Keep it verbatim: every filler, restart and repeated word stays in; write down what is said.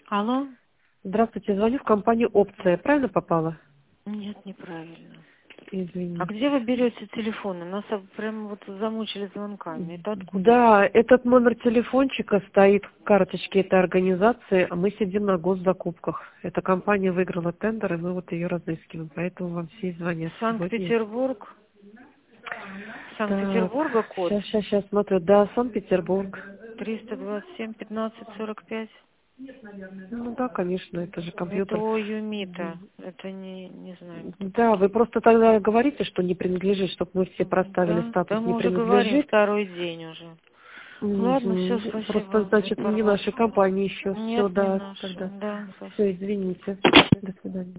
Алло? Здравствуйте, звоню в компанию «Опция». Правильно попала? Нет, неправильно. А Извините. где вы берете телефоны? Нас а, прям вот замучили звонками. Это откуда? Да, этот номер телефончика стоит в карточке этой организации, а мы сидим на госзакупках. Эта компания выиграла тендер, и мы вот ее разыскиваем, поэтому вам все и звонят сегодня. Санкт-Петербург. Так, Санкт-Петербурга код сейчас, сейчас, сейчас смотрю. Да, Санкт-Петербург. триста двадцать семь пятнадцать сорок пять. Ну да, конечно, это же Это компьютер. о Юмита. Это не, не знаю, кто Да, вы такие. просто тогда говорите, что не принадлежит, чтобы мы все проставили Да, статус да «не мы уже говорим принадлежит». второй день уже. Ладно, все, Мгм. Просто, спасибо за значит, не нашей информацию. компании еще. Все, Нет, не да, наши. тогда. Да, Все, спасибо. извините. До свидания.